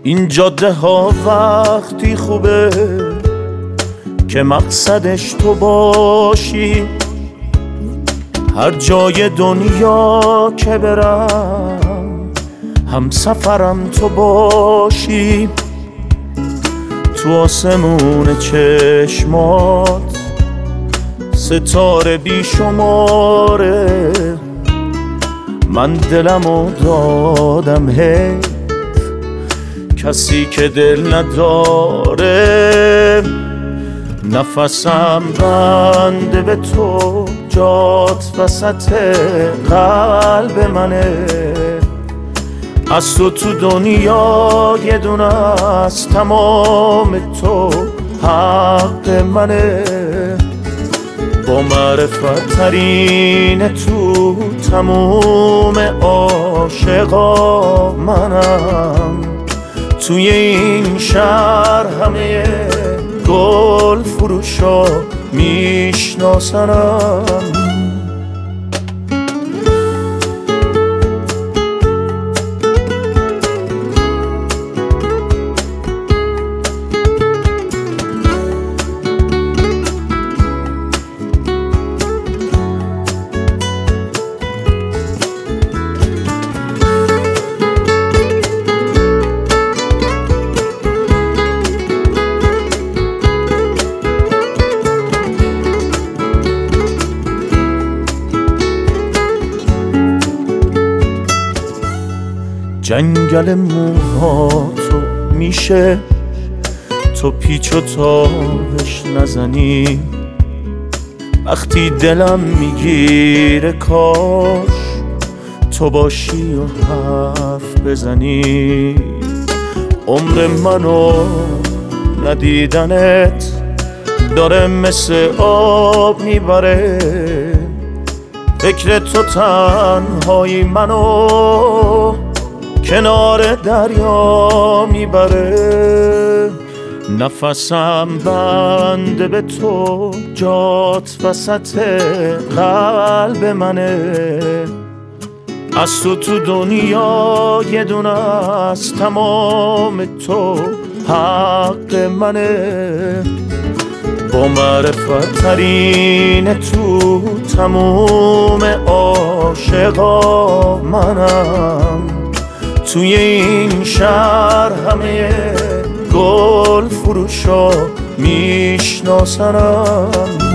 این جاده ها وقتی خوبه که مقصدش تو باشی، هر جای دنیا که برم هم سفرم تو باشی. تو آسمون چشمات ستاره بیشماره، من دلمو دادم کسی که دل نداره. نفسم بنده به تو، جات وسط قلب منه. از تو دنیا یه دونه از تمام تو حق منه. با معرفت ترین تو تموم عاشقا منم. توی این شهر همه گل فروشا میشناسنم. جنگل موهاتو میشه تو پیچ و تابش نزنی. وقتی دلم میگیره کاش تو باشی و حرف بزنی. عمر منو ندیدنت داره مثل آب میبره. فکر تو تنهایی منو کنار دریا میبره. نفسم بنده به تو، جات وسط قلب منه. از تو دنیا یه دونه از تمام تو حق منه. با معرفت ترین تو تموم عاشقا منم. توی این شهر همه گل فروشا میشناسنم.